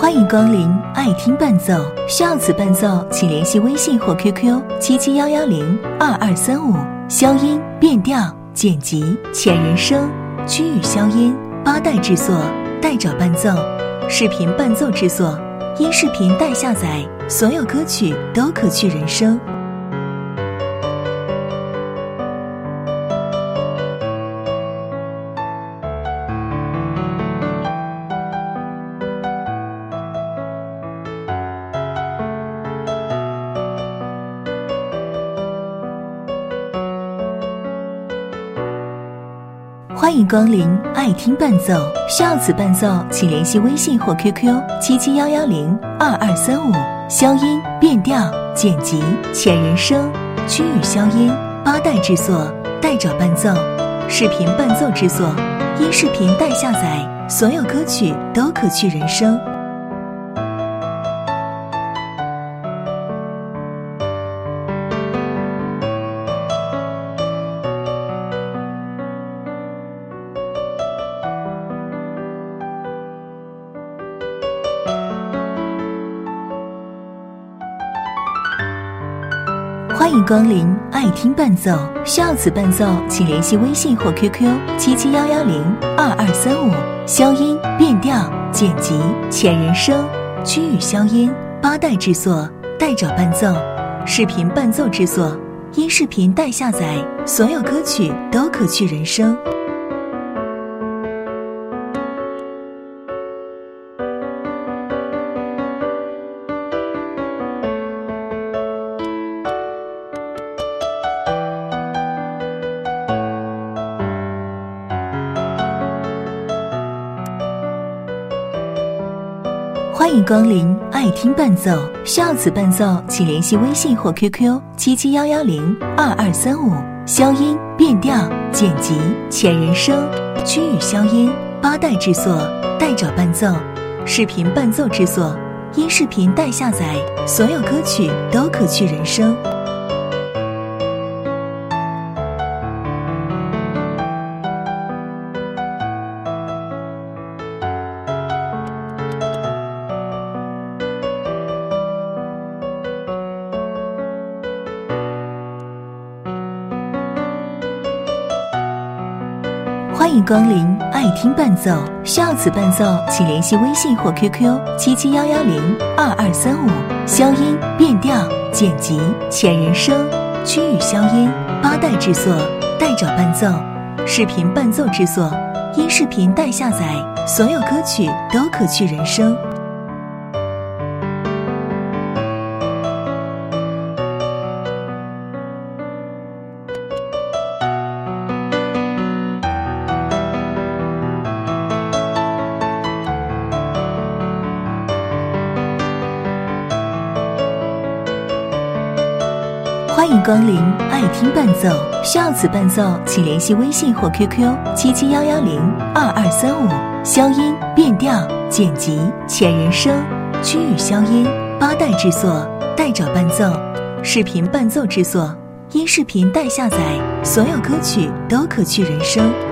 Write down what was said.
欢迎光临爱听伴奏，需要此伴奏请联系微信或 QQ 771102235。消音、变调、剪辑、前人声、区域消音，八代制作，代找伴奏，视频伴奏制作，音视频代下载，所有歌曲都可去人声。欢迎光临爱听伴奏，需要此伴奏请联系微信或 QQ 771102235。消音、变调、剪辑、前人声、区域消音，八代制作，代找伴奏，视频伴奏制作，音视频代下载，所有歌曲都可去人声。欢迎光临爱听伴奏，需要此伴奏请联系微信或 QQ 771102235。消音、变调、剪辑、前人声、区域消音，八代制作，代找伴奏，视频伴奏制作，音视频代下载，所有歌曲都可去人声。欢迎光临爱听伴奏，需要此伴奏请联系微信或 QQ 771102235。消音、变调、剪辑、前人声、区域消音，八代制作，代找伴奏，视频伴奏制作，音视频代下载，所有歌曲都可去人声。欢迎光临爱听伴奏，需要此伴奏请联系微信或 QQ 771102235。消音、变调、剪辑、前人声、区域消音，八代制作，代找伴奏，视频伴奏制作，音视频代下载，所有歌曲都可去人声。欢迎光临爱听伴奏，需要此伴奏请联系微信或 QQ 771102235。消音、变调、剪辑、前人声、区域消音，八代制作，代找伴奏，视频伴奏制作，音视频代下载，所有歌曲都可去人声。